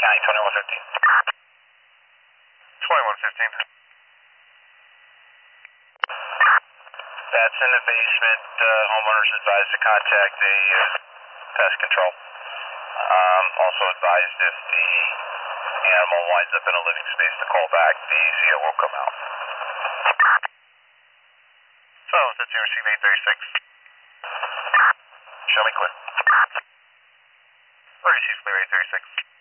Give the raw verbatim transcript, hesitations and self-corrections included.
County, twenty-one fifteen. twenty-one fifteen. That's in the basement. Uh, homeowners advised to contact the uh, pest control. Um, also advised if the animal winds up in a living space to call back. The A C O will come out. So, did you receive eight thirty-six? Show me clear. Or receive clear eight thirty-six.